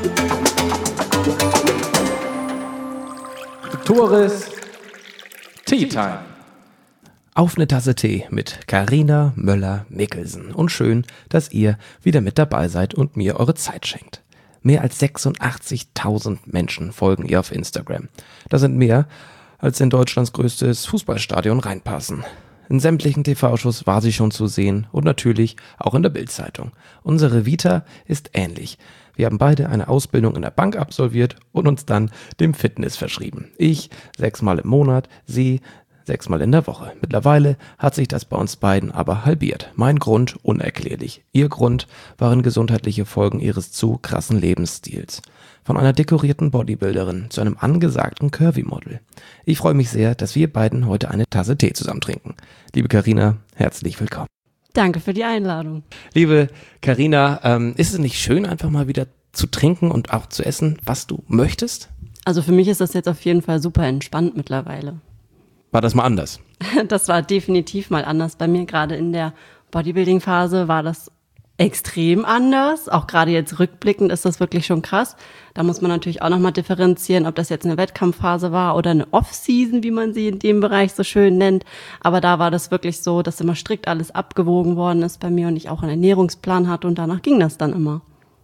Tores Tea Time. Auf eine Tasse Tee mit Carina Möller-Mikkelsen. Und schön, dass ihr wieder mit dabei seid und mir eure Zeit schenkt. Mehr als 86.000 Menschen folgen ihr auf Instagram. Das sind mehr, als in Deutschlands größtes Fußballstadion reinpassen. In sämtlichen TV-Shows war sie schon zu sehen und natürlich auch in der Bild-Zeitung. Unsere Vita ist ähnlich. Wir haben beide eine Ausbildung in der Bank absolviert und uns dann dem Fitness verschrieben. Ich 6-mal im Monat, sie 6-mal in der Woche. Mittlerweile hat sich das bei uns beiden aber halbiert. Mein Grund unerklärlich. Ihr Grund waren gesundheitliche Folgen ihres zu krassen Lebensstils. Von einer dekorierten Bodybuilderin zu einem angesagten Curvy-Model. Ich freue mich sehr, dass wir beiden heute eine Tasse Tee zusammen trinken. Liebe Carina, herzlich willkommen. Danke für die Einladung. Liebe Carina, ist es nicht schön, einfach mal wieder zu trinken und auch zu essen, was du möchtest? Also für mich ist das jetzt auf jeden Fall super entspannt mittlerweile. War das mal anders? Das war definitiv mal anders. Bei mir gerade in der Bodybuilding-Phase war das extrem anders. Auch gerade jetzt rückblickend ist das wirklich schon krass. Da muss man natürlich auch nochmal differenzieren, ob das jetzt eine Wettkampfphase war oder eine Off-Season, wie man sie in dem Bereich so schön nennt. Aber da war das wirklich so, dass immer strikt alles abgewogen worden ist bei mir und ich auch einen Ernährungsplan hatte und danach ging das dann immer.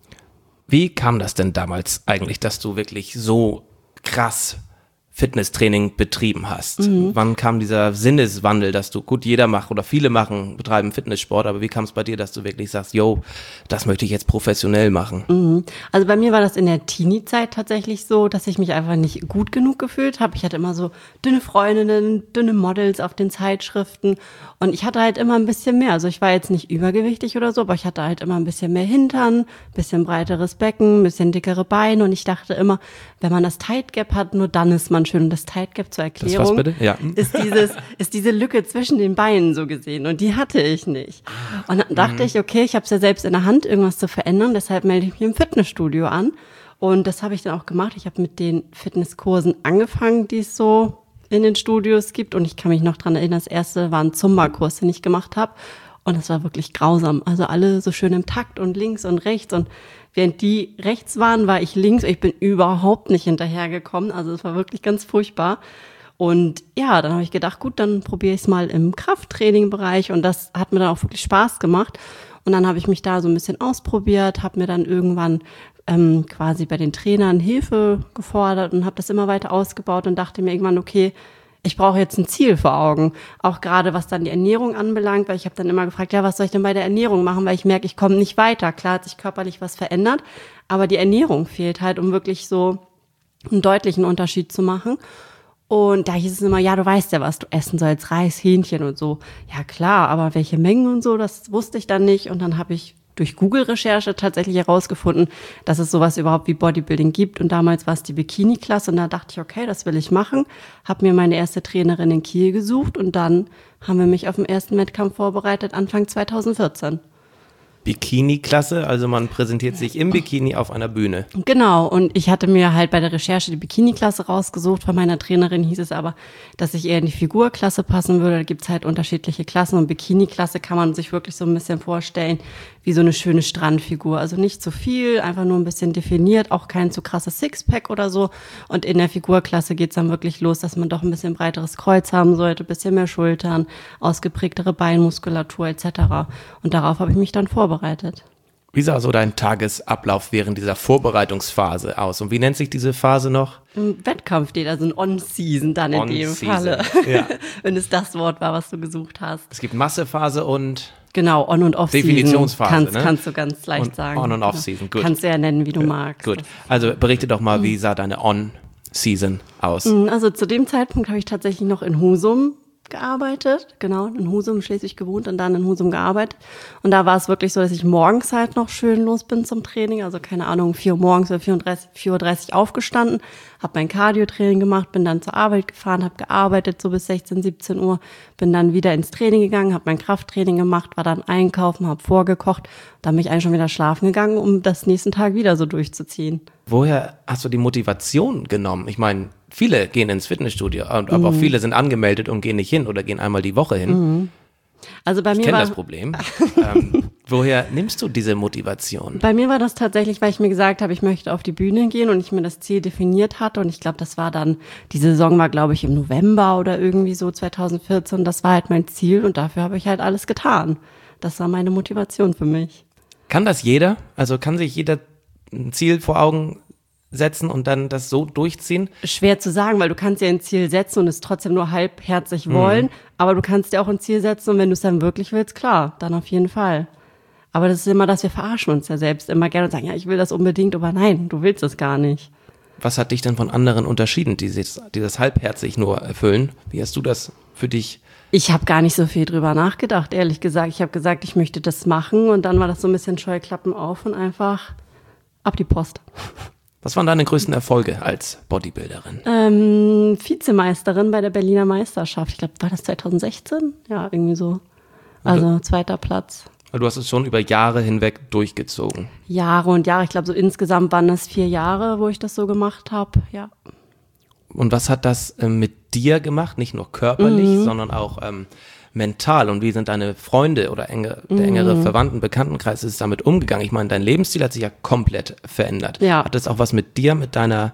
Wie kam das denn damals eigentlich, dass du wirklich so krass Fitnesstraining betrieben hast? Wann kam dieser Sinneswandel, dass du, gut, jeder macht oder viele betreiben Fitnesssport, aber wie kam es bei dir, dass du wirklich sagst, yo, das möchte ich jetzt professionell machen? Also bei mir war das in der Teenie-Zeit tatsächlich so, dass ich mich einfach nicht gut genug gefühlt habe. Ich hatte immer so dünne Freundinnen, dünne Models auf den Zeitschriften und ich hatte halt immer ein bisschen mehr. Also ich war jetzt nicht übergewichtig oder so, aber ich hatte halt immer ein bisschen mehr Hintern, ein bisschen breiteres Becken, ein bisschen dickere Beine und ich dachte immer, wenn man das Tight Gap hat, nur dann ist man schön. Und das Tight Gap zur Erklärung das was bitte? Ja. ist diese Lücke zwischen den Beinen so gesehen und die hatte ich nicht. Und dann dachte ich, okay, ich habe es ja selbst in der Hand, irgendwas zu verändern, deshalb melde ich mich im Fitnessstudio an und das habe ich dann auch gemacht. Ich habe mit den Fitnesskursen angefangen, die es so in den Studios gibt und ich kann mich noch dran erinnern, das erste war ein Zumba-Kurs, den ich gemacht habe und das war wirklich grausam. Also alle so schön im Takt und links und rechts und während die rechts waren, war ich links. Ich bin überhaupt nicht hinterhergekommen. Also es war wirklich ganz furchtbar. Und ja, dann habe ich gedacht, gut, dann probiere ich es mal im Krafttraining-Bereich. Und das hat mir dann auch wirklich Spaß gemacht. Und dann habe ich mich da so ein bisschen ausprobiert, habe mir dann irgendwann quasi bei den Trainern Hilfe gefordert und habe das immer weiter ausgebaut und dachte mir irgendwann, okay, ich brauche jetzt ein Ziel vor Augen, auch gerade was dann die Ernährung anbelangt, weil ich habe dann immer gefragt, ja, was soll ich denn bei der Ernährung machen, weil ich merke, ich komme nicht weiter. Klar hat sich körperlich was verändert, aber die Ernährung fehlt halt, um wirklich so einen deutlichen Unterschied zu machen. Und da hieß es immer, ja, du weißt ja, was du essen sollst, Reis, Hähnchen und so. Ja klar, aber welche Mengen und so, das wusste ich dann nicht. Und dann habe ich durch Google-Recherche tatsächlich herausgefunden, dass es sowas überhaupt wie Bodybuilding gibt. Und damals war es die Bikini-Klasse und da dachte ich, okay, das will ich machen. Habe mir meine erste Trainerin in Kiel gesucht und dann haben wir mich auf den ersten Wettkampf vorbereitet, Anfang 2014. Bikini-Klasse, also man präsentiert sich im Bikini auf einer Bühne. Genau, und ich hatte mir halt bei der Recherche die Bikini-Klasse rausgesucht. Von meiner Trainerin hieß es aber, dass ich eher in die Figurklasse passen würde. Da gibt's halt unterschiedliche Klassen und Bikini-Klasse kann man sich wirklich so ein bisschen vorstellen wie so eine schöne Strandfigur. Also nicht zu viel, einfach nur ein bisschen definiert, auch kein zu krasses Sixpack oder so. Und in der Figurklasse geht's dann wirklich los, dass man doch ein bisschen breiteres Kreuz haben sollte, ein bisschen mehr Schultern, ausgeprägtere Beinmuskulatur etc. Und darauf habe ich mich dann vorbereitet. Wie sah so dein Tagesablauf während dieser Vorbereitungsphase aus? Und wie nennt sich diese Phase noch? Wettkampf, also ein On-Season dann in dem Falle. Ja. Wenn es das Wort war, was du gesucht hast. Es gibt Massephase und genau, On- und Off-Season. Definitionsphase, kannst du ganz leicht und sagen. On- und Off-Season, gut. Kannst du ja nennen, wie du magst. Gut, also berichte doch mal, wie sah deine On-Season aus? Also zu dem Zeitpunkt habe ich tatsächlich noch in Husum gearbeitet, genau, in Husum, Schleswig gewohnt und dann in Husum gearbeitet. Und da war es wirklich so, dass ich morgens halt noch schön los bin zum Training, also keine Ahnung, 4 Uhr morgens oder 4:30 Uhr aufgestanden, habe mein Cardio-Training gemacht, bin dann zur Arbeit gefahren, habe gearbeitet so bis 16, 17 Uhr, bin dann wieder ins Training gegangen, habe mein Krafttraining gemacht, war dann einkaufen, habe vorgekocht, dann bin ich eigentlich schon wieder schlafen gegangen, um das nächsten Tag wieder so durchzuziehen. Woher hast du die Motivation genommen? Ich meine, viele gehen ins Fitnessstudio, aber auch viele sind angemeldet und gehen nicht hin oder gehen einmal die Woche hin. Also bei mir ich kenne das Problem. Woher nimmst du diese Motivation? Bei mir war das tatsächlich, weil ich mir gesagt habe, ich möchte auf die Bühne gehen und ich mir das Ziel definiert hatte. Und ich glaube, das war dann, die Saison war, glaube ich, im November oder irgendwie so 2014. Das war halt mein Ziel und dafür habe ich halt alles getan. Das war meine Motivation für mich. Kann das jeder? Also kann sich jeder ein Ziel vor Augen setzen und dann das so durchziehen? Schwer zu sagen, weil du kannst ja ein Ziel setzen und es trotzdem nur halbherzig wollen, aber du kannst dir auch ein Ziel setzen und wenn du es dann wirklich willst, klar, dann auf jeden Fall. Aber das ist immer, dass wir verarschen uns ja selbst immer gerne und sagen, ja, ich will das unbedingt, aber nein, du willst es gar nicht. Was hat dich denn von anderen unterschieden, die das halbherzig nur erfüllen? Wie hast du das für dich? Ich habe gar nicht so viel drüber nachgedacht, ehrlich gesagt. Ich habe gesagt, ich möchte das machen und dann war das so ein bisschen Scheuklappen auf und einfach ab die Post. Was waren deine größten Erfolge als Bodybuilderin? Vizemeisterin bei der Berliner Meisterschaft. Ich glaube, war das 2016? Ja, irgendwie so. Also 2. Platz. Du hast es schon über Jahre hinweg durchgezogen. Jahre und Jahre. Ich glaube, so insgesamt waren es 4 Jahre, wo ich das so gemacht habe. Ja. Und was hat das mit dir gemacht? Nicht nur körperlich, sondern auch mental. Und wie sind deine Freunde oder der engere Verwandten-Bekanntenkreis ist damit umgegangen? Ich meine, dein Lebensstil hat sich ja komplett verändert. Ja. Hat das auch was mit dir, mit deiner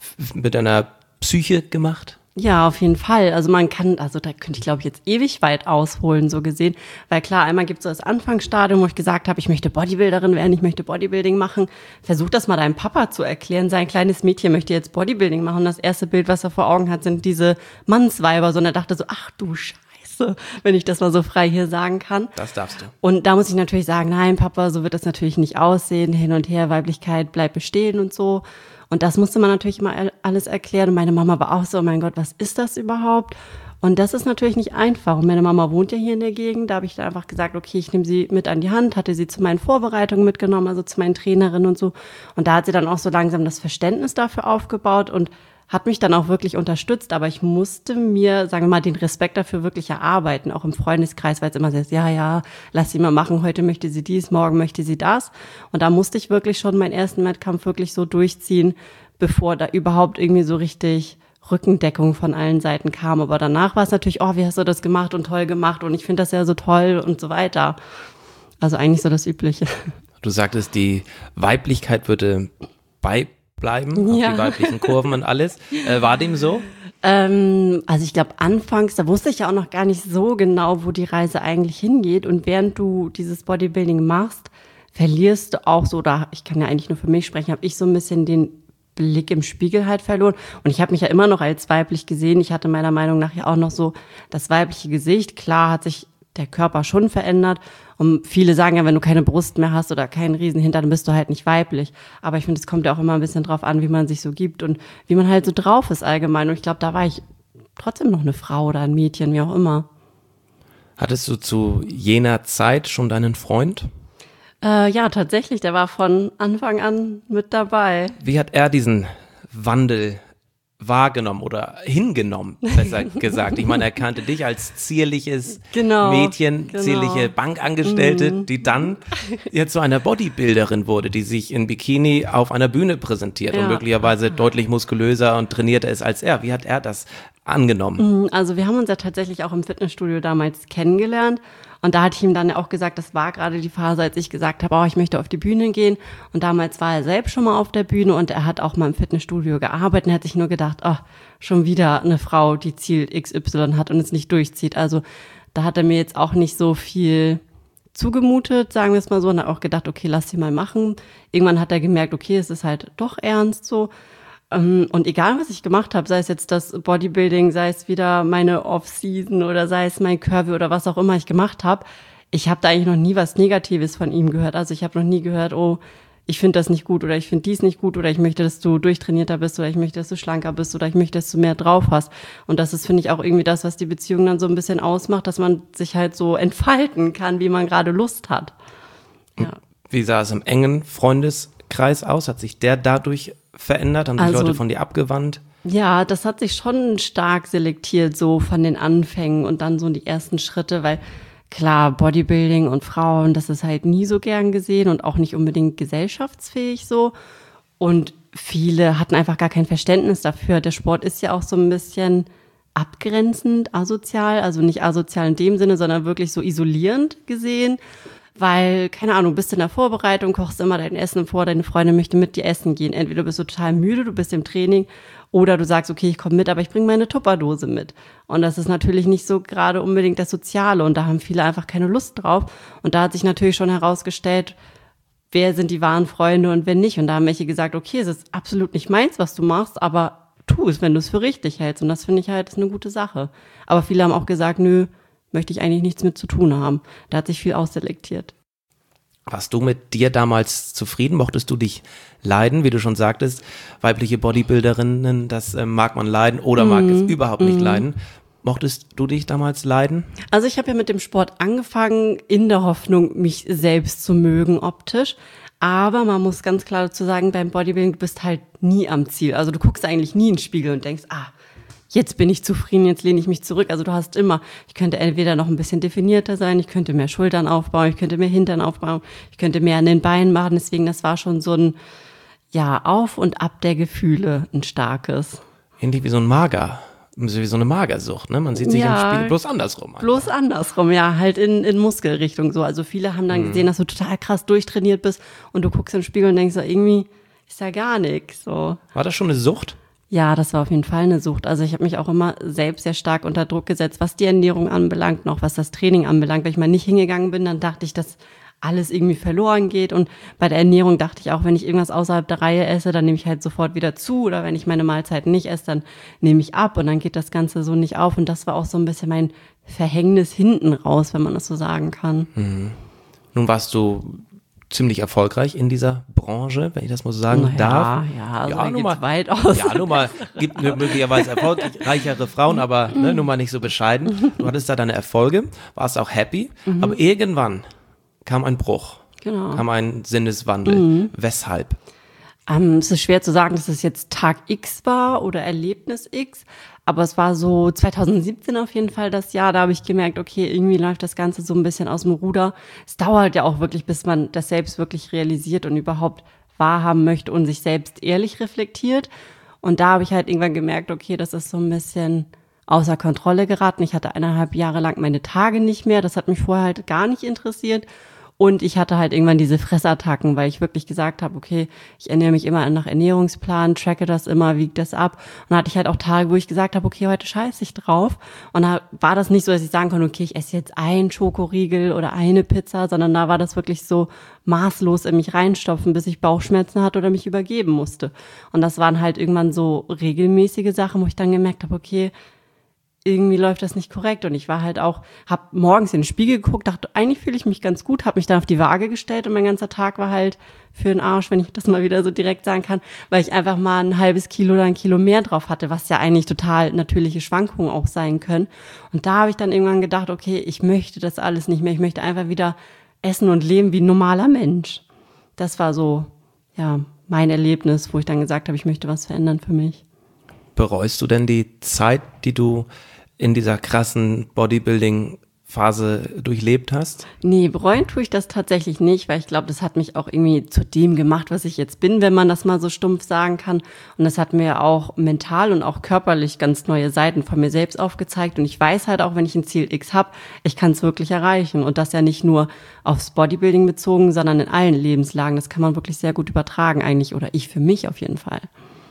Psyche gemacht? Ja, auf jeden Fall. Also da könnte ich, glaube ich, jetzt ewig weit ausholen, so gesehen. Weil klar, einmal gibt es so das Anfangsstadium, wo ich gesagt habe, ich möchte Bodybuilderin werden, ich möchte Bodybuilding machen. Versuch das mal deinem Papa zu erklären. Sein kleines Mädchen möchte jetzt Bodybuilding machen. Und das erste Bild, was er vor Augen hat, sind diese Mannsweiber. Und er dachte so, ach du Scheiße, wenn ich das mal so frei hier sagen kann. Das darfst du. Und da muss ich natürlich sagen, nein, Papa, so wird das natürlich nicht aussehen. Hin und her, Weiblichkeit bleibt bestehen und so. Und das musste man natürlich immer alles erklären. Und meine Mama war auch so, oh mein Gott, was ist das überhaupt? Und das ist natürlich nicht einfach. Und meine Mama wohnt ja hier in der Gegend. Da habe ich dann einfach gesagt, okay, ich nehme sie mit an die Hand, hatte sie zu meinen Vorbereitungen mitgenommen, also zu meinen Trainerinnen und so. Und da hat sie dann auch so langsam das Verständnis dafür aufgebaut und hat mich dann auch wirklich unterstützt, aber ich musste mir, sagen wir mal, den Respekt dafür wirklich erarbeiten, auch im Freundeskreis, weil es immer so ist, ja, lass sie mal machen, heute möchte sie dies, morgen möchte sie das. Und da musste ich wirklich schon meinen ersten Wettkampf wirklich so durchziehen, bevor da überhaupt irgendwie so richtig Rückendeckung von allen Seiten kam. Aber danach war es natürlich, oh, wie hast du das gemacht und toll gemacht und ich finde das ja so toll und so weiter. Also eigentlich so das Übliche. Du sagtest, die Weiblichkeit würde bleiben, Ja. auch die weiblichen Kurven und alles. War dem so? Also ich glaube, anfangs, da wusste ich ja auch noch gar nicht so genau, wo die Reise eigentlich hingeht. Und während du dieses Bodybuilding machst, verlierst du auch so, oder ich kann ja eigentlich nur für mich sprechen, habe ich so ein bisschen den Blick im Spiegel halt verloren. Und ich habe mich ja immer noch als weiblich gesehen. Ich hatte meiner Meinung nach ja auch noch so das weibliche Gesicht. Klar hat sich der Körper schon verändert. Und viele sagen ja, wenn du keine Brust mehr hast oder keinen Riesenhintern, dann bist du halt nicht weiblich. Aber ich finde, es kommt ja auch immer ein bisschen drauf an, wie man sich so gibt und wie man halt so drauf ist allgemein. Und ich glaube, da war ich trotzdem noch eine Frau oder ein Mädchen, wie auch immer. Hattest du zu jener Zeit schon deinen Freund? Ja, tatsächlich, der war von Anfang an mit dabei. Wie hat er diesen Wandel wahrgenommen oder hingenommen, besser gesagt? Ich meine, er kannte dich als zierliches Mädchen, zierliche Bankangestellte, die dann jetzt zu einer Bodybuilderin wurde, die sich in Bikini auf einer Bühne präsentiert und möglicherweise deutlich muskulöser und trainierter ist als er. Wie hat er das angenommen? Also wir haben uns ja tatsächlich auch im Fitnessstudio damals kennengelernt. Und da hatte ich ihm dann auch gesagt, das war gerade die Phase, als ich gesagt habe, oh, ich möchte auf die Bühne gehen. Und damals war er selbst schon mal auf der Bühne und er hat auch mal im Fitnessstudio gearbeitet und hat sich nur gedacht, oh, schon wieder eine Frau, die Ziel XY hat und es nicht durchzieht. Also da hat er mir jetzt auch nicht so viel zugemutet, sagen wir es mal so, und hat auch gedacht, okay, lass sie mal machen. Irgendwann hat er gemerkt, okay, es ist halt doch ernst so. Und egal, was ich gemacht habe, sei es jetzt das Bodybuilding, sei es wieder meine Off-Season oder sei es mein Curvy oder was auch immer ich gemacht habe, ich habe da eigentlich noch nie was Negatives von ihm gehört. Also ich habe noch nie gehört, oh, ich finde das nicht gut oder ich finde dies nicht gut oder ich möchte, dass du durchtrainierter bist oder ich möchte, dass du schlanker bist oder ich möchte, dass du mehr drauf hast. Und das ist, finde ich, auch irgendwie das, was die Beziehung dann so ein bisschen ausmacht, dass man sich halt so entfalten kann, wie man gerade Lust hat. Ja. Wie sah es im engen Freundeskreis aus? Hat sich der dadurch verändert? Haben sich Leute von dir abgewandt? Ja, das hat sich schon stark selektiert, so von den Anfängen und dann so die ersten Schritte, weil klar, Bodybuilding und Frauen, das ist halt nie so gern gesehen und auch nicht unbedingt gesellschaftsfähig so. Und viele hatten einfach gar kein Verständnis dafür. Der Sport ist ja auch so ein bisschen abgrenzend, asozial, also nicht asozial in dem Sinne, sondern wirklich so isolierend gesehen. weil, keine Ahnung, bist in der Vorbereitung, kochst immer dein Essen vor, deine Freundin möchte mit dir essen gehen. Entweder bist du total müde, du bist im Training, oder du sagst, okay, ich komme mit, aber ich bringe meine Tupperdose mit. Und das ist natürlich nicht so gerade unbedingt das Soziale und da haben viele einfach keine Lust drauf. Und da hat sich natürlich schon herausgestellt, wer sind die wahren Freunde und wer nicht. Und da haben welche gesagt, okay, es ist absolut nicht meins, was du machst, aber tu es, wenn du es für richtig hältst. Und das finde ich halt ist eine gute Sache. Aber viele haben auch gesagt, nö, möchte ich eigentlich nichts mit zu tun haben. Da hat sich viel ausselektiert. Warst du mit dir damals zufrieden? Mochtest du dich leiden? Wie du schon sagtest, weibliche Bodybuilderinnen, das mag man leiden oder mag es überhaupt nicht leiden. Mochtest du dich damals leiden? Also ich habe ja mit dem Sport angefangen, in der Hoffnung, mich selbst zu mögen optisch. Aber man muss ganz klar dazu sagen, beim Bodybuilding, du bist halt nie am Ziel. Also du guckst eigentlich nie in den Spiegel und denkst, jetzt bin ich zufrieden, jetzt lehne ich mich zurück. Also du hast immer, ich könnte entweder noch ein bisschen definierter sein, ich könnte mehr Schultern aufbauen, ich könnte mehr Hintern aufbauen, ich könnte mehr an den Beinen machen. Deswegen, das war schon so ein, Auf und Ab der Gefühle, ein starkes. Ähnlich wie so eine Magersucht, ne? Man sieht sich im Spiegel bloß andersrum an. Bloß andersrum, halt in Muskelrichtung so. Also viele haben dann gesehen, dass du total krass durchtrainiert bist und du guckst im Spiegel und denkst so, irgendwie ist ja gar nichts. So. War das schon eine Sucht? Ja, das war auf jeden Fall eine Sucht. Also ich habe mich auch immer selbst sehr stark unter Druck gesetzt, was die Ernährung anbelangt, noch was das Training anbelangt. Wenn ich mal nicht hingegangen bin, dann dachte ich, dass alles irgendwie verloren geht. Und bei der Ernährung dachte ich auch, wenn ich irgendwas außerhalb der Reihe esse, dann nehme ich halt sofort wieder zu. Oder wenn ich meine Mahlzeiten nicht esse, dann nehme ich ab. Und dann geht das Ganze so nicht auf. Und das war auch so ein bisschen mein Verhängnis hinten raus, wenn man das so sagen kann. Nun warst du ziemlich erfolgreich in dieser Branche, wenn ich das mal so sagen darf. Also da geht's weit aus. Ja, nun mal, gibt möglicherweise erfolgreichere Frauen, aber nun mal nicht so bescheiden. Du hattest da deine Erfolge, warst auch happy, aber irgendwann kam ein Bruch, kam ein Sinneswandel. Weshalb? Es ist schwer zu sagen, dass es jetzt Tag X war oder Erlebnis X, aber es war so 2017 auf jeden Fall das Jahr, da habe ich gemerkt, okay, irgendwie läuft das Ganze so ein bisschen aus dem Ruder. Es dauert ja auch wirklich, bis man das selbst wirklich realisiert und überhaupt wahrhaben möchte und sich selbst ehrlich reflektiert. Und da habe ich halt irgendwann gemerkt, okay, das ist so ein bisschen außer Kontrolle geraten. Ich hatte 1,5 Jahre lang meine Tage nicht mehr, das hat mich vorher halt gar nicht interessiert. Und ich hatte halt irgendwann diese Fressattacken, weil ich wirklich gesagt habe, okay, ich ernähre mich immer nach Ernährungsplan, tracke das immer, wiege das ab. Und dann hatte ich halt auch Tage, wo ich gesagt habe, okay, heute scheiße ich drauf. Und da war das nicht so, dass ich sagen konnte, okay, ich esse jetzt einen Schokoriegel oder eine Pizza, sondern da war das wirklich so maßlos in mich reinstopfen, bis ich Bauchschmerzen hatte oder mich übergeben musste. Und das waren halt irgendwann so regelmäßige Sachen, wo ich dann gemerkt habe, okay, irgendwie läuft das nicht korrekt. Und ich war halt auch, hab morgens in den Spiegel geguckt, dachte, eigentlich fühle ich mich ganz gut, habe mich dann auf die Waage gestellt und mein ganzer Tag war halt für den Arsch, wenn ich das mal wieder so direkt sagen kann, weil ich einfach mal ein halbes Kilo oder 1 Kilo mehr drauf hatte, was ja eigentlich total natürliche Schwankungen auch sein können. Und da habe ich dann irgendwann gedacht, okay, ich möchte das alles nicht mehr, ich möchte einfach wieder essen und leben wie ein normaler Mensch. Das war so, mein Erlebnis, wo ich dann gesagt habe, ich möchte was verändern für mich. Bereust du denn die Zeit, die du in dieser krassen Bodybuilding-Phase durchlebt hast? Nee, bereuen tue ich das tatsächlich nicht, weil ich glaube, das hat mich auch irgendwie zu dem gemacht, was ich jetzt bin, wenn man das mal so stumpf sagen kann. Und das hat mir auch mental und auch körperlich ganz neue Seiten von mir selbst aufgezeigt. Und ich weiß halt auch, wenn ich ein Ziel X habe, ich kann es wirklich erreichen. Und das ja nicht nur aufs Bodybuilding bezogen, sondern in allen Lebenslagen. Das kann man wirklich sehr gut übertragen eigentlich, oder ich für mich auf jeden Fall.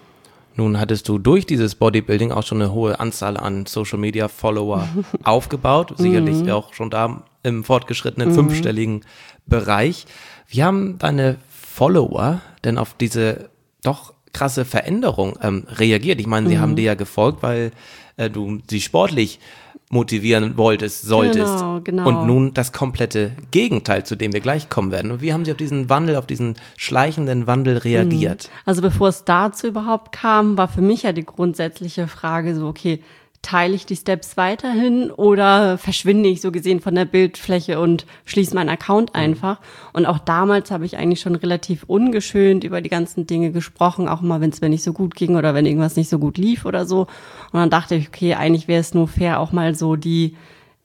Nun hattest du durch dieses Bodybuilding auch schon eine hohe Anzahl an Social-Media-Follower aufgebaut, sicherlich auch schon da im fortgeschrittenen 5-stelligen Bereich. Wie haben deine Follower denn auf diese doch krasse Veränderung reagiert? Ich meine, sie haben dir ja gefolgt, weil du sie sportlich motivieren solltest. Genau. Und nun das komplette Gegenteil, zu dem wir gleich kommen werden. Und wie haben sie auf diesen Wandel, auf diesen schleichenden Wandel reagiert? Also bevor es dazu überhaupt kam, war für mich ja die grundsätzliche Frage so, okay, teile ich die Steps weiterhin oder verschwinde ich so gesehen von der Bildfläche und schließe meinen Account einfach? Und auch damals habe ich eigentlich schon relativ ungeschönt über die ganzen Dinge gesprochen, auch mal, wenn es mir nicht so gut ging oder wenn irgendwas nicht so gut lief oder so. Und dann dachte ich, okay, eigentlich wäre es nur fair, auch mal so die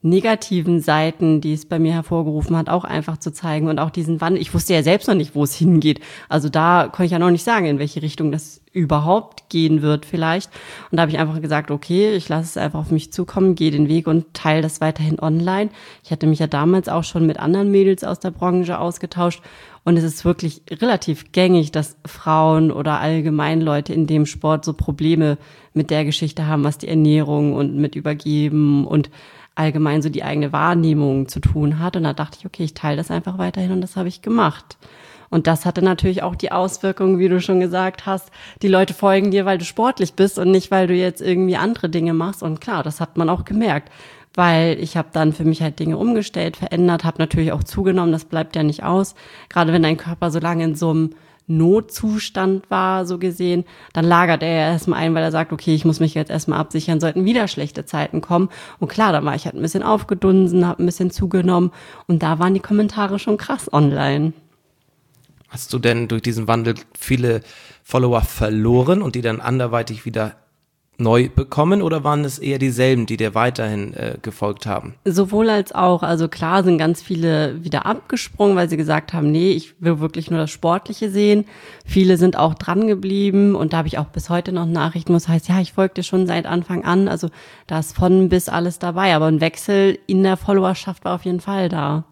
negativen Seiten, die es bei mir hervorgerufen hat, auch einfach zu zeigen und auch diesen Wandel. Ich wusste ja selbst noch nicht, wo es hingeht. Also da konnte ich ja noch nicht sagen, in welche Richtung das überhaupt gehen wird vielleicht. Und da habe ich einfach gesagt, okay, ich lasse es einfach auf mich zukommen, gehe den Weg und teile das weiterhin online. Ich hatte mich ja damals auch schon mit anderen Mädels aus der Branche ausgetauscht. Und es ist wirklich relativ gängig, dass Frauen oder allgemein Leute in dem Sport so Probleme mit der Geschichte haben, was die Ernährung und mit Übergeben und allgemein so die eigene Wahrnehmung zu tun hat. Und da dachte ich, okay, ich teile das einfach weiterhin und das habe ich gemacht. Und das hatte natürlich auch die Auswirkung, wie du schon gesagt hast, die Leute folgen dir, weil du sportlich bist und nicht, weil du jetzt irgendwie andere Dinge machst. Und klar, das hat man auch gemerkt, weil ich habe dann für mich halt Dinge umgestellt, verändert, habe natürlich auch zugenommen, das bleibt ja nicht aus. Gerade wenn dein Körper so lange in so einem Notzustand war, so gesehen, dann lagert er ja erstmal ein, weil er sagt, okay, ich muss mich jetzt erstmal absichern, sollten wieder schlechte Zeiten kommen. Und klar, da war ich halt ein bisschen aufgedunsen, habe ein bisschen zugenommen und da waren die Kommentare schon krass online. Hast du denn durch diesen Wandel viele Follower verloren und die dann anderweitig wieder neu bekommen oder waren es eher dieselben, die dir weiterhin gefolgt haben? Sowohl als auch. Also klar sind ganz viele wieder abgesprungen, weil sie gesagt haben, nee, ich will wirklich nur das Sportliche sehen. Viele sind auch dran geblieben und da habe ich auch bis heute noch Nachrichten, wo es heißt, ja, ich folge dir schon seit Anfang an. Also da ist von bis alles dabei. Aber ein Wechsel in der Followerschaft war auf jeden Fall da.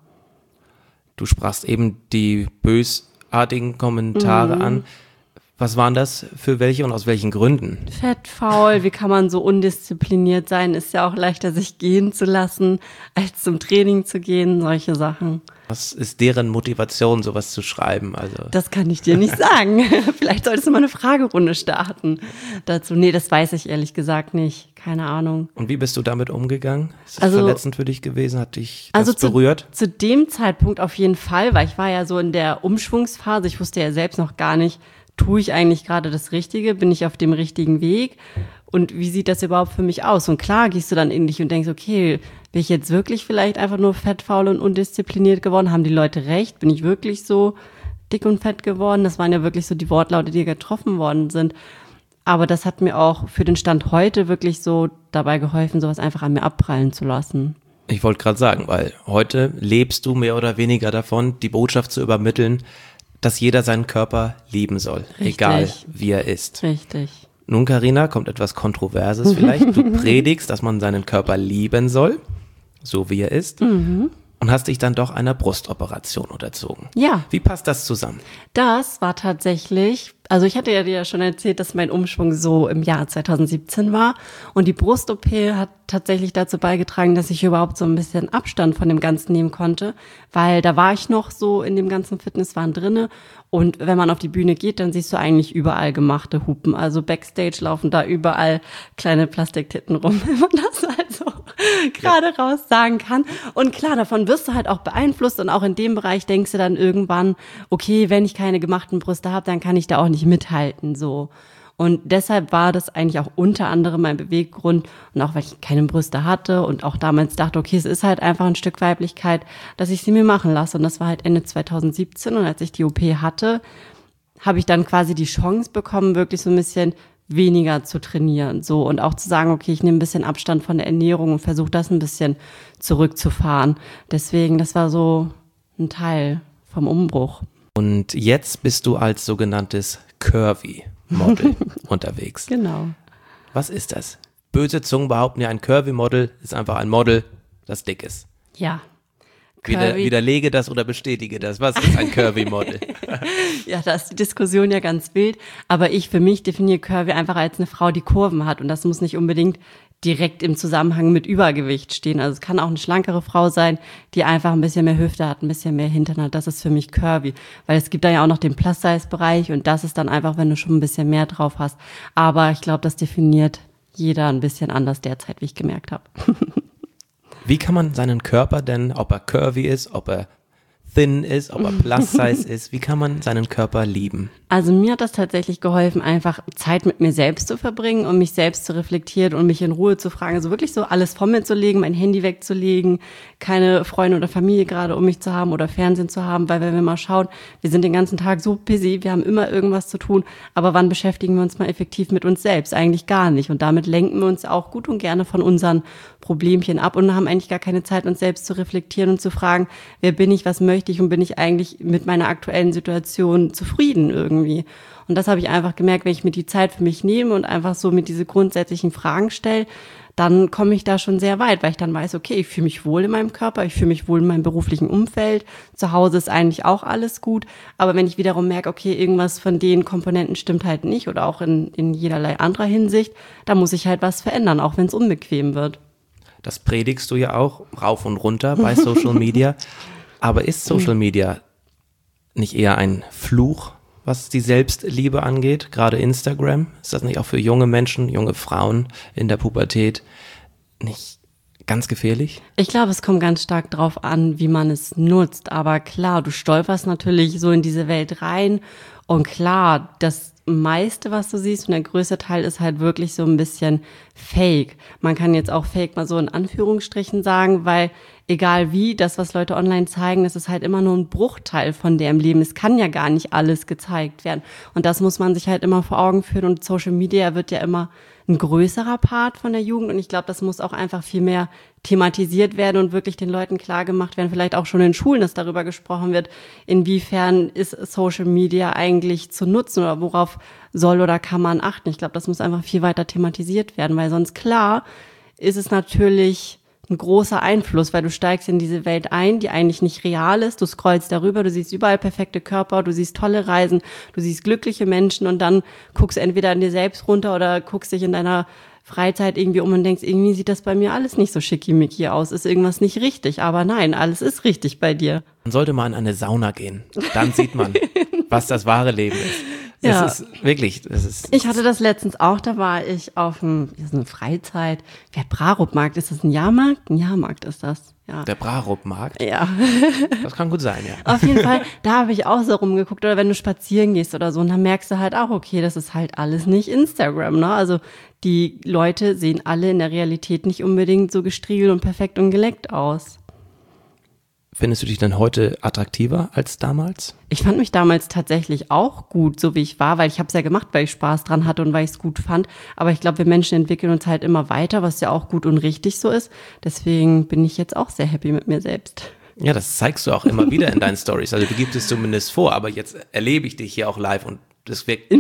Du sprachst eben die bösartigen Kommentare an. Was waren das für welche und aus welchen Gründen? Fettfaul, wie kann man so undiszipliniert sein? Ist ja auch leichter, sich gehen zu lassen, als zum Training zu gehen, solche Sachen. Was ist deren Motivation, sowas zu schreiben? Also das kann ich dir nicht sagen. Vielleicht solltest du mal eine Fragerunde starten dazu. Nee, das weiß ich ehrlich gesagt nicht. Keine Ahnung. Und wie bist du damit umgegangen? Ist das verletzend für dich gewesen? Hat dich das berührt? Zu dem Zeitpunkt auf jeden Fall, weil ich war ja so in der Umschwungsphase. Ich wusste ja selbst noch gar nicht, tue ich eigentlich gerade das Richtige? Bin ich auf dem richtigen Weg? Und wie sieht das überhaupt für mich aus? Und klar gehst du dann in dich und denkst, okay, bin ich jetzt wirklich vielleicht einfach nur fettfaul und undiszipliniert geworden? Haben die Leute recht? Bin ich wirklich so dick und fett geworden? Das waren ja wirklich so die Wortlaute, die getroffen worden sind. Aber das hat mir auch für den Stand heute wirklich so dabei geholfen, sowas einfach an mir abprallen zu lassen. Ich wollte gerade sagen, weil heute lebst du mehr oder weniger davon, die Botschaft zu übermitteln, dass jeder seinen Körper lieben soll, Richtig. Egal wie er ist. Richtig. Nun, Carina, kommt etwas Kontroverses vielleicht. Du predigst, dass man seinen Körper lieben soll, so wie er ist, und hast dich dann doch einer Brustoperation unterzogen. Ja. Wie passt das zusammen? Das war tatsächlich, also ich hatte ja dir ja schon erzählt, dass mein Umschwung so im Jahr 2017 war und die Brust-OP hat tatsächlich dazu beigetragen, dass ich überhaupt so ein bisschen Abstand von dem Ganzen nehmen konnte, weil da war ich noch so in dem ganzen Fitnesswahn drinne und wenn man auf die Bühne geht, dann siehst du eigentlich überall gemachte Hupen, also Backstage laufen da überall kleine Plastiktitten rum, wenn man das also gerade raus sagen kann. Und klar, davon wirst du halt auch beeinflusst und auch in dem Bereich denkst du dann irgendwann, okay, wenn ich keine gemachten Brüste habe, dann kann ich da auch nicht mithalten, so. Und deshalb war das eigentlich auch unter anderem mein Beweggrund und auch weil ich keine Brüste hatte und auch damals dachte, okay, es ist halt einfach ein Stück Weiblichkeit, dass ich sie mir machen lasse. Und das war halt Ende 2017 und als ich die OP hatte, habe ich dann quasi die Chance bekommen, wirklich so ein bisschen weniger zu trainieren, so und auch zu sagen, okay, ich nehme ein bisschen Abstand von der Ernährung und versuche das ein bisschen zurückzufahren. Deswegen, das war so ein Teil vom Umbruch. Und jetzt bist du als sogenanntes Curvy-Model unterwegs. Genau. Was ist das? Böse Zungen behaupten ja, ein Curvy-Model ist einfach ein Model, das dick ist. Ja. Widerlege das oder bestätige das. Was ist ein Curvy-Model? Ja, da ist die Diskussion ja ganz wild. Aber ich für mich definiere Curvy einfach als eine Frau, die Kurven hat. Und das muss nicht unbedingt direkt im Zusammenhang mit Übergewicht stehen. Also es kann auch eine schlankere Frau sein, die einfach ein bisschen mehr Hüfte hat, ein bisschen mehr Hintern hat. Das ist für mich Curvy. Weil es gibt da ja auch noch den Plus-Size-Bereich und das ist dann einfach, wenn du schon ein bisschen mehr drauf hast. Aber ich glaube, das definiert jeder ein bisschen anders derzeit, wie ich gemerkt habe. Wie kann man seinen Körper denn, ob er curvy ist, ob er thin ist, ob er plus-size ist. Wie kann man seinen Körper lieben? Also mir hat das tatsächlich geholfen, einfach Zeit mit mir selbst zu verbringen und mich selbst zu reflektieren und mich in Ruhe zu fragen. Also wirklich so alles von mir zu legen, mein Handy wegzulegen, keine Freunde oder Familie gerade um mich zu haben oder Fernsehen zu haben, weil wenn wir mal schauen, wir sind den ganzen Tag so busy, wir haben immer irgendwas zu tun, aber wann beschäftigen wir uns mal effektiv mit uns selbst? Eigentlich gar nicht. Und damit lenken wir uns auch gut und gerne von unseren Problemchen ab und haben eigentlich gar keine Zeit, uns selbst zu reflektieren und zu fragen, wer bin ich, was möchte ich und bin ich eigentlich mit meiner aktuellen Situation zufrieden irgendwie. Und das habe ich einfach gemerkt, wenn ich mir die Zeit für mich nehme und einfach so mit diese grundsätzlichen Fragen stelle, dann komme ich da schon sehr weit, weil ich dann weiß, okay, ich fühle mich wohl in meinem Körper, ich fühle mich wohl in meinem beruflichen Umfeld, zu Hause ist eigentlich auch alles gut, aber wenn ich wiederum merke, okay, irgendwas von den Komponenten stimmt halt nicht oder auch in jederlei anderer Hinsicht, dann muss ich halt was verändern, auch wenn es unbequem wird. Das predigst du ja auch rauf und runter bei Social Media. Aber ist Social Media nicht eher ein Fluch, was die Selbstliebe angeht? Gerade Instagram, ist das nicht auch für junge Menschen, junge Frauen in der Pubertät nicht ganz gefährlich? Ich glaube, es kommt ganz stark drauf an, wie man es nutzt. Aber klar, du stolperst natürlich so in diese Welt rein. Und klar, das meiste, was du siehst, und der größte Teil ist halt wirklich so ein bisschen fake. Man kann jetzt auch fake mal so in Anführungsstrichen sagen, weil egal wie, das, was Leute online zeigen, das ist halt immer nur ein Bruchteil von deren Leben. Es kann ja gar nicht alles gezeigt werden. Und das muss man sich halt immer vor Augen führen. Und Social Media wird ja immer ein größerer Part von der Jugend. Und ich glaube, das muss auch einfach viel mehr thematisiert werden und wirklich den Leuten klar gemacht werden, vielleicht auch schon in Schulen, dass darüber gesprochen wird, inwiefern ist Social Media eigentlich zu nutzen oder worauf soll oder kann man achten. Ich glaube, das muss einfach viel weiter thematisiert werden, weil sonst klar ist es natürlich ein großer Einfluss, weil du steigst in diese Welt ein, die eigentlich nicht real ist. Du scrollst darüber, du siehst überall perfekte Körper, du siehst tolle Reisen, du siehst glückliche Menschen und dann guckst du entweder an dir selbst runter oder guckst dich in deiner Freizeit irgendwie um und denkst, irgendwie sieht das bei mir alles nicht so schickimicki aus, ist irgendwas nicht richtig. Aber nein, alles ist richtig bei dir. Man sollte mal in eine Sauna gehen, dann sieht man, was das wahre Leben ist. Das ist wirklich, Ich hatte das letztens auch, da war ich auf eine Freizeit. Wer Brarup-Markt, ist das ein Jahrmarkt? Ein Jahrmarkt ist das, ja. Der Brarup-Markt? Ja. Das kann gut sein, ja. Auf jeden Fall, da habe ich auch so rumgeguckt, oder wenn du spazieren gehst oder so, und dann merkst du halt auch, okay, das ist halt alles nicht Instagram, ne? Also die Leute sehen alle in der Realität nicht unbedingt so gestriegelt und perfekt und geleckt aus. Findest du dich denn heute attraktiver als damals? Ich fand mich damals tatsächlich auch gut, so wie ich war, weil ich habe es ja gemacht, weil ich Spaß dran hatte und weil ich es gut fand. Aber ich glaube, wir Menschen entwickeln uns halt immer weiter, was ja auch gut und richtig so ist. Deswegen bin ich jetzt auch sehr happy mit mir selbst. Ja, das zeigst du auch immer wieder in deinen Stories. Also du gibst es zumindest vor, aber jetzt erlebe ich dich hier auch live und es wirkt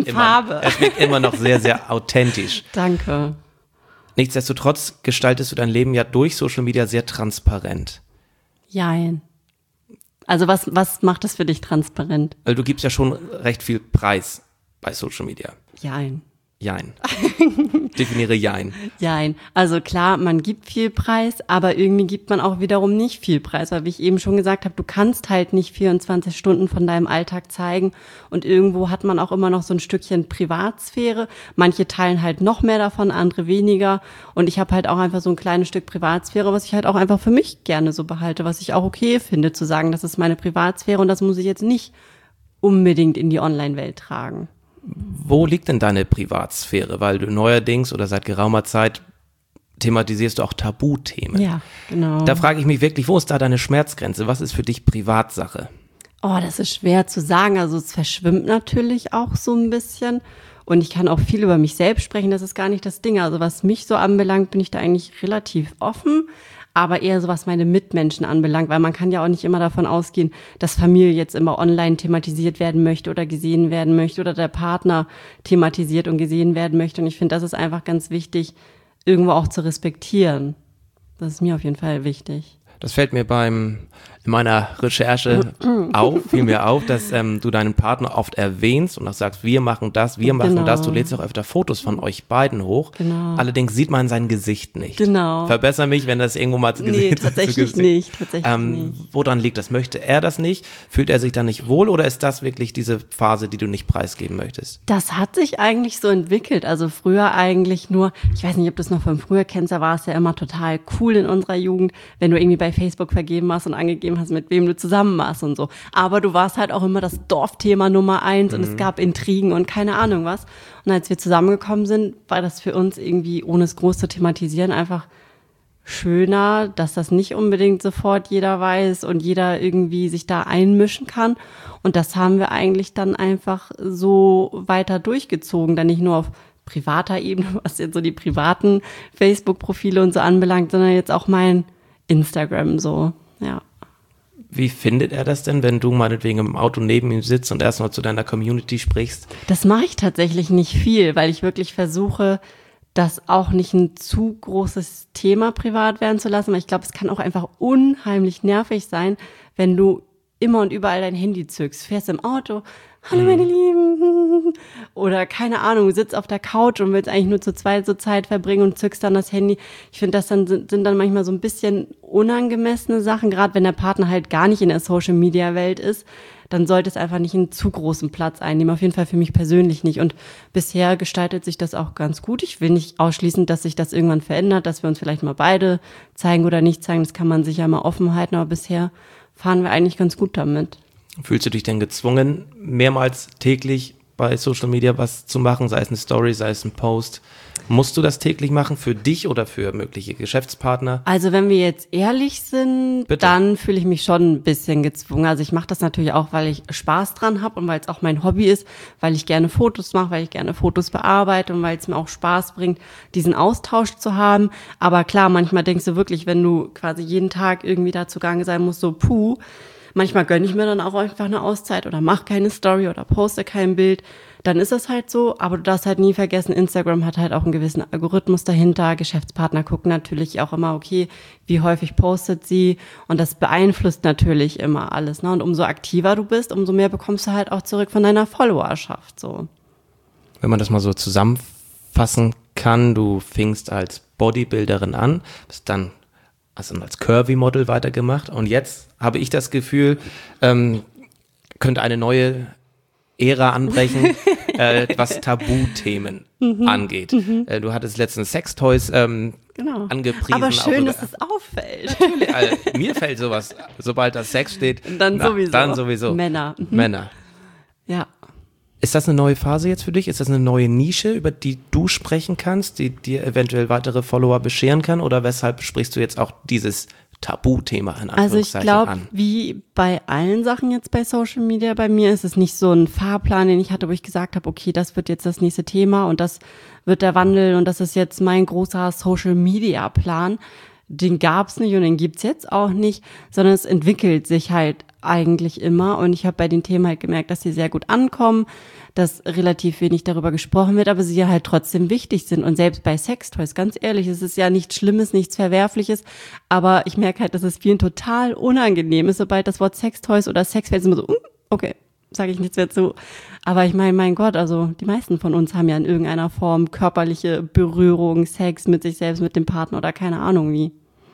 immer noch sehr, sehr authentisch. Danke. Nichtsdestotrotz gestaltest du dein Leben ja durch Social Media sehr transparent. Jein. Also was macht das für dich transparent? Weil du gibst ja schon recht viel Preis bei Social Media. Jein. Jein. Definiere Jein. Jein. Also klar, man gibt viel Preis, aber irgendwie gibt man auch wiederum nicht viel Preis, weil wie ich eben schon gesagt habe, du kannst halt nicht 24 Stunden von deinem Alltag zeigen und irgendwo hat man auch immer noch so ein Stückchen Privatsphäre. Manche teilen halt noch mehr davon, andere weniger und ich habe halt auch einfach so ein kleines Stück Privatsphäre, was ich halt auch einfach für mich gerne so behalte, was ich auch okay finde, zu sagen, das ist meine Privatsphäre und das muss ich jetzt nicht unbedingt in die Online-Welt tragen. Wo liegt denn deine Privatsphäre? Weil du neuerdings oder seit geraumer Zeit thematisierst du auch Tabuthemen. Ja, genau. Da frage ich mich wirklich, wo ist da deine Schmerzgrenze? Was ist für dich Privatsache? Oh, das ist schwer zu sagen. Also es verschwimmt natürlich auch so ein bisschen. Und ich kann auch viel über mich selbst sprechen. Das ist gar nicht das Ding. Also was mich so anbelangt, bin ich da eigentlich relativ offen. Aber eher so, was meine Mitmenschen anbelangt, weil man kann ja auch nicht immer davon ausgehen, dass Familie jetzt immer online thematisiert werden möchte oder gesehen werden möchte oder der Partner thematisiert und gesehen werden möchte. Und ich finde, das ist einfach ganz wichtig, irgendwo auch zu respektieren. Das ist mir auf jeden Fall wichtig. Das fällt mir in meiner Recherche fiel mir auf, dass du deinen Partner oft erwähnst und auch sagst, wir machen das. Du lädst auch öfter Fotos von euch beiden hoch. Genau. Allerdings sieht man sein Gesicht nicht. Genau. Verbessere mich, wenn das irgendwo mal zu gesehen ist. Tatsächlich nicht. Woran liegt das? Möchte er das nicht? Fühlt er sich da nicht wohl oder ist das wirklich diese Phase, die du nicht preisgeben möchtest? Das hat sich eigentlich so entwickelt. Also früher eigentlich nur, ich weiß nicht, ob du es noch von früher kennst, da war es ja immer total cool in unserer Jugend, wenn du irgendwie bei Facebook vergeben hast und angegeben hast, mit wem du zusammen warst und so. Aber du warst halt auch immer das Dorfthema Nummer 1 und es gab Intrigen und keine Ahnung was. Und als wir zusammengekommen sind, war das für uns irgendwie, ohne es groß zu thematisieren, einfach schöner, dass das nicht unbedingt sofort jeder weiß und jeder irgendwie sich da einmischen kann. Und das haben wir eigentlich dann einfach so weiter durchgezogen, dann nicht nur auf privater Ebene, was jetzt so die privaten Facebook-Profile und so anbelangt, sondern jetzt auch mein Instagram so, ja. Wie findet er das denn, wenn du meinetwegen im Auto neben ihm sitzt und erstmal zu deiner Community sprichst? Das mache ich tatsächlich nicht viel, weil ich wirklich versuche, das auch nicht ein zu großes Thema privat werden zu lassen, weil ich glaube, es kann auch einfach unheimlich nervig sein, wenn du immer und überall dein Handy zückst, fährst im Auto, hallo meine Lieben, oder keine Ahnung, sitzt auf der Couch und willst eigentlich nur zu zweit so Zeit verbringen und zückst dann das Handy. Ich finde, das sind dann manchmal so ein bisschen unangemessene Sachen, gerade wenn der Partner halt gar nicht in der Social-Media-Welt ist, dann sollte es einfach nicht einen zu großen Platz einnehmen. Auf jeden Fall für mich persönlich nicht. Und bisher gestaltet sich das auch ganz gut. Ich will nicht ausschließen, dass sich das irgendwann verändert, dass wir uns vielleicht mal beide zeigen oder nicht zeigen. Das kann man sich ja mal offen halten, aber bisher fahren wir eigentlich ganz gut damit. Fühlst du dich denn gezwungen, mehrmals täglich bei Social Media was zu machen, sei es eine Story, sei es ein Post? Musst du das täglich machen für dich oder für mögliche Geschäftspartner? Also wenn wir jetzt ehrlich sind, Bitte. Dann fühle ich mich schon ein bisschen gezwungen. Also ich mache das natürlich auch, weil ich Spaß dran habe und weil es auch mein Hobby ist, weil ich gerne Fotos mache, weil ich gerne Fotos bearbeite und weil es mir auch Spaß bringt, diesen Austausch zu haben. Aber klar, manchmal denkst du wirklich, wenn du quasi jeden Tag irgendwie da zugange sein musst, so manchmal gönne ich mir dann auch einfach eine Auszeit oder mache keine Story oder poste kein Bild. Dann ist das halt so, aber du darfst halt nie vergessen, Instagram hat halt auch einen gewissen Algorithmus dahinter. Geschäftspartner gucken natürlich auch immer, okay, wie häufig postet sie, und das beeinflusst natürlich immer alles, ne? Und umso aktiver du bist, umso mehr bekommst du halt auch zurück von deiner Followerschaft, so. Wenn man das mal so zusammenfassen kann, du fingst als Bodybuilderin an, bist dann als Curvy-Model weitergemacht und jetzt habe ich das Gefühl, könnte eine neue Ära anbrechen, was Tabuthemen angeht. Du hattest letztens Sextoys angepriesen. Aber schön, dass es auffällt. Natürlich, mir fällt sowas, sobald da Sex steht. Dann sowieso. Männer. Ja. Ist das eine neue Phase jetzt für dich? Ist das eine neue Nische, über die du sprechen kannst, die dir eventuell weitere Follower bescheren kann? Oder weshalb sprichst du jetzt auch dieses Tabuthema in Also ich Anführungszeichen glaube, an? wie bei allen Sachen jetzt bei Social Media, bei mir ist es nicht so ein Fahrplan, den ich hatte, wo ich gesagt habe, okay, das wird jetzt das nächste Thema und das wird der Wandel und das ist jetzt mein großer Social Media Plan. Den gab's nicht und den gibt's jetzt auch nicht, sondern es entwickelt sich halt eigentlich immer. Und ich habe bei den Themen halt gemerkt, dass sie sehr gut ankommen, dass relativ wenig darüber gesprochen wird, aber sie ja halt trotzdem wichtig sind. Und selbst bei Sextoys, ganz ehrlich, es ist ja nichts Schlimmes, nichts Verwerfliches, aber ich merke halt, dass es vielen total unangenehm ist, sobald das Wort Sextoys oder Sex fällt, ist immer so, okay, sage ich nichts mehr zu. Aber ich meine, mein Gott, also die meisten von uns haben ja in irgendeiner Form körperliche Berührung, Sex mit sich selbst, mit dem Partner oder keine Ahnung wie.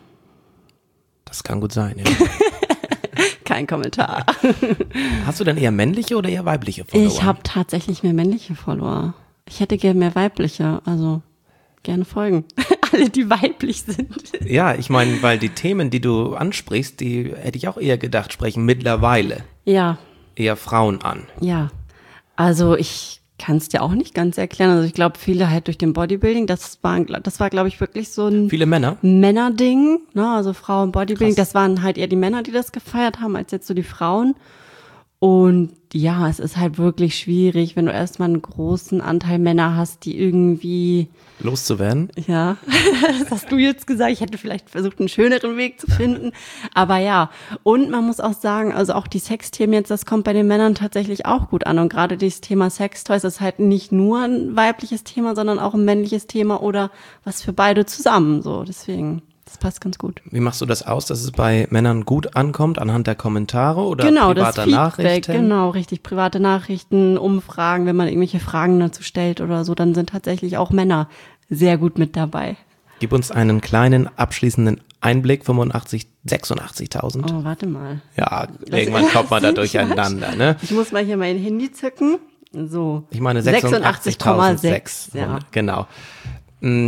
Das kann gut sein, ja. Kein Kommentar. Hast du denn eher männliche oder eher weibliche Follower? Ich habe tatsächlich mehr männliche Follower. Ich hätte gerne mehr weibliche, also gerne folgen. Alle, die weiblich sind. Ja, ich meine, weil die Themen, die du ansprichst, die hätte ich auch eher gedacht, sprechen mittlerweile Ja. eher Frauen an. Ja, also ich kann es dir auch nicht ganz erklären. Also ich glaube, viele halt durch den Bodybuilding, das war glaube ich, wirklich so ein Viele Männer? Männerding, ne? Also Frauen Bodybuilding, Krass. das waren halt eher die Männer, die das gefeiert haben, als jetzt so die Frauen. Und ja, es ist halt wirklich schwierig, wenn du erstmal einen großen Anteil Männer hast, die irgendwie, Loszuwerden? ja, das hast du jetzt gesagt, ich hätte vielleicht versucht, einen schöneren Weg zu finden, aber ja, und man muss auch sagen, also auch die Sexthemen jetzt, das kommt bei den Männern tatsächlich auch gut an und gerade dieses Thema Sextoys ist halt nicht nur ein weibliches Thema, sondern auch ein männliches Thema oder was für beide zusammen, so, deswegen, das passt ganz gut. Wie machst du das aus, dass es bei Männern gut ankommt, anhand der Kommentare oder Genau, privater das Feedback, Nachrichten? genau, richtig, private Nachrichten, Umfragen, wenn man irgendwelche Fragen dazu stellt oder so, dann sind tatsächlich auch Männer sehr gut mit dabei. Gib uns einen kleinen abschließenden Einblick, 86.000. Oh, warte mal. Ja, irgendwann kommt man da durcheinander, ne? Ich muss mal hier mein Handy zücken. So. Ich meine 86,6. 86.600, Ja. genau.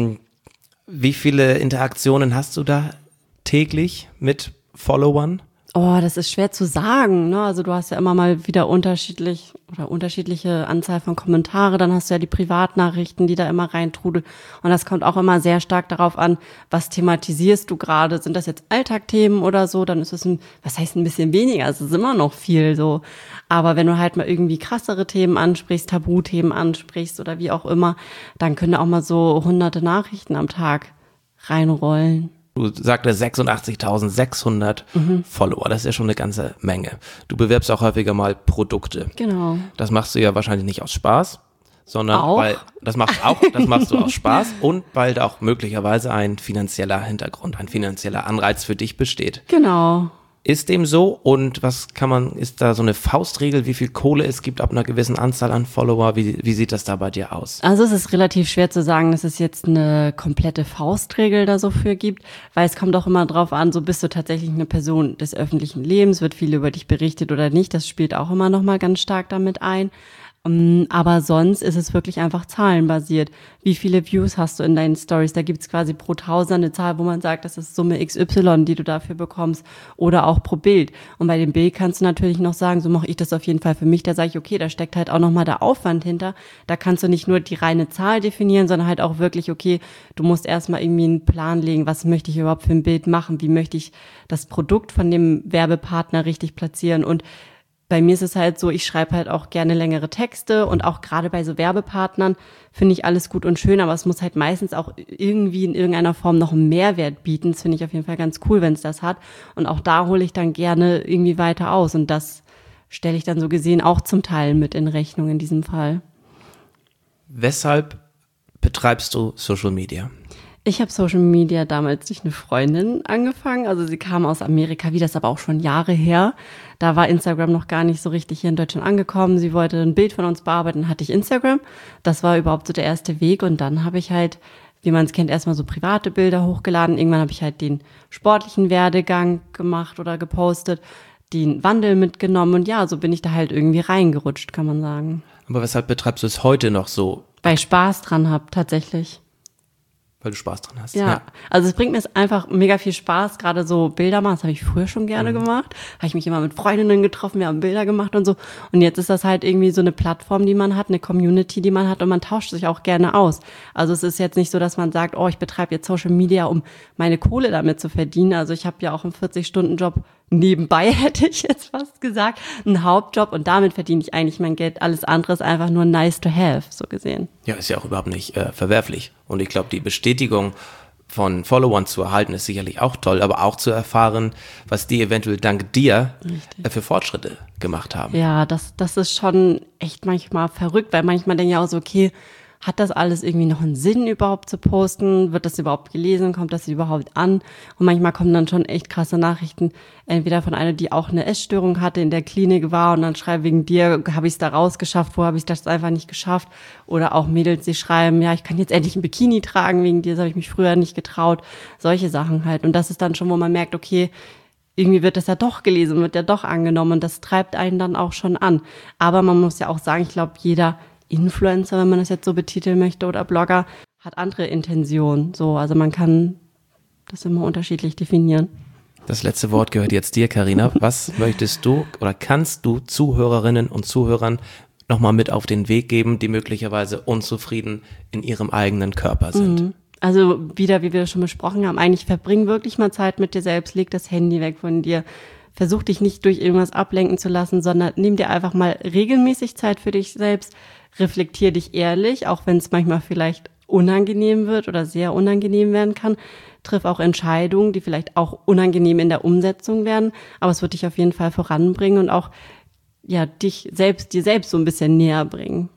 Wie viele Interaktionen hast du da täglich mit Followern? Oh, das ist schwer zu sagen, ne? Also du hast ja immer mal wieder unterschiedliche Anzahl von Kommentare, dann hast du ja die Privatnachrichten, die da immer reintrudeln. Und das kommt auch immer sehr stark darauf an, was thematisierst du gerade? Sind das jetzt Alltagthemen oder so? Dann ist es ein bisschen weniger, es ist immer noch viel so. Aber wenn du halt mal irgendwie krassere Themen ansprichst, Tabuthemen ansprichst oder wie auch immer, dann können da auch mal so hunderte Nachrichten am Tag reinrollen. Du sagte 86.600 Follower, das ist ja schon eine ganze Menge. Du bewirbst auch häufiger mal Produkte. Genau. Das machst du ja wahrscheinlich nicht aus Spaß, sondern auch? weil das machst du aus Spaß und weil da auch möglicherweise ein finanzieller Hintergrund, ein finanzieller Anreiz für dich besteht. Genau. Ist dem so und ist da so eine Faustregel, wie viel Kohle es gibt ab einer gewissen Anzahl an Follower? Wie sieht das da bei dir aus? Also es ist relativ schwer zu sagen, dass es jetzt eine komplette Faustregel da so für gibt, weil es kommt auch immer drauf an, so bist du tatsächlich eine Person des öffentlichen Lebens, wird viel über dich berichtet oder nicht, das spielt auch immer noch mal ganz stark damit ein. Aber sonst ist es wirklich einfach zahlenbasiert. Wie viele Views hast du in deinen Stories? Da gibt's quasi pro Tausend eine Zahl, wo man sagt, das ist Summe XY, die du dafür bekommst. Oder auch pro Bild. Und bei dem Bild kannst du natürlich noch sagen, so mache ich das auf jeden Fall für mich. Da sage ich, okay, da steckt halt auch nochmal der Aufwand hinter. Da kannst du nicht nur die reine Zahl definieren, sondern halt auch wirklich, okay, du musst erstmal irgendwie einen Plan legen, was möchte ich überhaupt für ein Bild machen? Wie möchte ich das Produkt von dem Werbepartner richtig platzieren? Und bei mir ist es halt so, ich schreibe halt auch gerne längere Texte und auch gerade bei so Werbepartnern finde ich alles gut und schön, aber es muss halt meistens auch irgendwie in irgendeiner Form noch einen Mehrwert bieten. Das finde ich auf jeden Fall ganz cool, wenn es das hat. Und auch da hole ich dann gerne irgendwie weiter aus und das stelle ich dann so gesehen auch zum Teil mit in Rechnung in diesem Fall. Weshalb betreibst du Social Media? Ich habe Social Media damals durch eine Freundin angefangen. Also sie kam aus Amerika, wie das aber auch schon Jahre her. Da war Instagram noch gar nicht so richtig hier in Deutschland angekommen. Sie wollte ein Bild von uns bearbeiten, dann hatte ich Instagram. Das war überhaupt so der erste Weg. Und dann habe ich halt, wie man es kennt, erstmal so private Bilder hochgeladen. Irgendwann habe ich halt den sportlichen Werdegang gemacht oder gepostet, den Wandel mitgenommen. Und ja, so bin ich da halt irgendwie reingerutscht, kann man sagen. Aber weshalb betreibst du es heute noch so? Weil ich Spaß dran habe, tatsächlich. Weil du Spaß dran hast. Ja, also es bringt mir einfach mega viel Spaß, gerade so Bilder machen, das habe ich früher schon gerne gemacht. Habe ich mich immer mit Freundinnen getroffen, wir haben Bilder gemacht und so. Und jetzt ist das halt irgendwie so eine Plattform, die man hat, eine Community, die man hat und man tauscht sich auch gerne aus. Also es ist jetzt nicht so, dass man sagt, oh, ich betreibe jetzt Social Media, um meine Kohle damit zu verdienen. Also ich habe ja auch einen 40-Stunden-Job nebenbei, hätte ich jetzt fast gesagt, einen Hauptjob und damit verdiene ich eigentlich mein Geld. Alles andere ist einfach nur nice to have, so gesehen. Ja, ist ja auch überhaupt nicht verwerflich. Und ich glaube, die Bestätigung von Followern zu erhalten, ist sicherlich auch toll, aber auch zu erfahren, was die eventuell dank dir für Fortschritte gemacht haben. Ja, das ist schon echt manchmal verrückt, weil manchmal denke ich auch so, okay, hat das alles irgendwie noch einen Sinn überhaupt zu posten? Wird das überhaupt gelesen? Kommt das überhaupt an? Und manchmal kommen dann schon echt krasse Nachrichten, entweder von einer, die auch eine Essstörung hatte, in der Klinik war und dann schreibt, wegen dir habe ich es da rausgeschafft, wo habe ich das einfach nicht geschafft? Oder auch Mädels, die schreiben, ja, ich kann jetzt endlich ein Bikini tragen, wegen dir, das habe ich mich früher nicht getraut. Solche Sachen halt. Und das ist dann schon, wo man merkt, okay, irgendwie wird das ja doch gelesen, wird ja doch angenommen und das treibt einen dann auch schon an. Aber man muss ja auch sagen, ich glaube, jeder Influencer, wenn man das jetzt so betiteln möchte, oder Blogger, hat andere Intentionen. So, also man kann das immer unterschiedlich definieren. Das letzte Wort gehört jetzt dir, Carina. Was möchtest du oder kannst du Zuhörerinnen und Zuhörern nochmal mit auf den Weg geben, die möglicherweise unzufrieden in ihrem eigenen Körper sind? Also wieder, wie wir schon besprochen haben, eigentlich verbring wirklich mal Zeit mit dir selbst, leg das Handy weg von dir. Versuch dich nicht durch irgendwas ablenken zu lassen, sondern nimm dir einfach mal regelmäßig Zeit für dich selbst. Reflektier dich ehrlich, auch wenn es manchmal vielleicht unangenehm wird oder sehr unangenehm werden kann. Triff auch Entscheidungen, die vielleicht auch unangenehm in der Umsetzung werden, aber es wird dich auf jeden Fall voranbringen und auch ja dir selbst so ein bisschen näher bringen.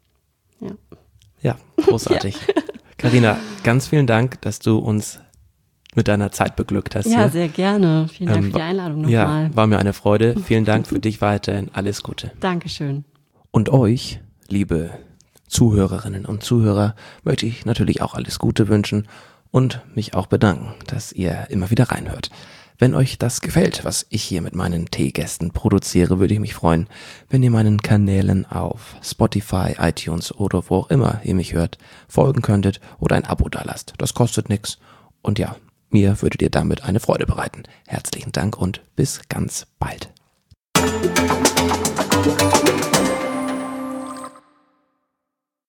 Ja, großartig. Carina, ganz vielen Dank, dass du uns mit deiner Zeit beglückt hast. Ja, sehr gerne. Vielen Dank für die Einladung nochmal. Ja, war mir eine Freude. Vielen Dank für dich weiterhin. Alles Gute. Dankeschön. Und euch, liebe Zuhörerinnen und Zuhörer, möchte ich natürlich auch alles Gute wünschen und mich auch bedanken, dass ihr immer wieder reinhört. Wenn euch das gefällt, was ich hier mit meinen Teegästen produziere, würde ich mich freuen, wenn ihr meinen Kanälen auf Spotify, iTunes oder wo auch immer ihr mich hört, folgen könntet oder ein Abo dalasst. Das kostet nichts. Und ja, mir würdet ihr damit eine Freude bereiten. Herzlichen Dank und bis ganz bald.